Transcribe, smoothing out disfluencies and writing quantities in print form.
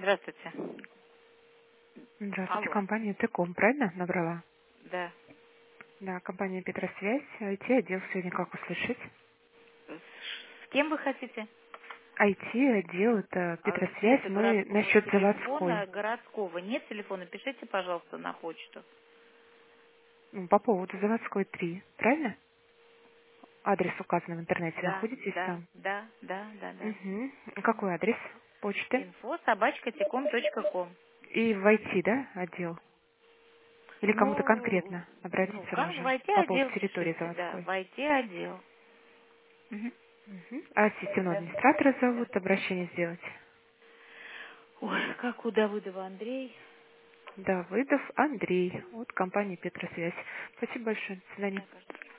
Здравствуйте. Здравствуйте, Алло. компания Теком, правильно набрала? Да. Да, компания Петросвязь, IT-отдел сегодня как услышать? С кем вы хотите? IT-отдел, это Петросвязь, Где-то мы городского насчет телефона, заводской. городского. Нет телефона, пишите, пожалуйста, на почту. Ну, по поводу заводской 3, правильно? Адрес указан в интернете, Да, находитесь да, там? да, да, да, да. Угу. Какой адрес почты? info@tecom.com. И в IT, да, отдел? Или кому-то Ну, конкретно обратиться как в можно по поводу IT-отдел территории пишите, да, в заводской? IT-отдел. Мгм. Угу. А системного Да. администратора зовут, обращение сделать? Ой, как у Давыдова Андрей. Давыдов Андрей от компании Петросвязь. Спасибо большое. До свидания. Да, кажется.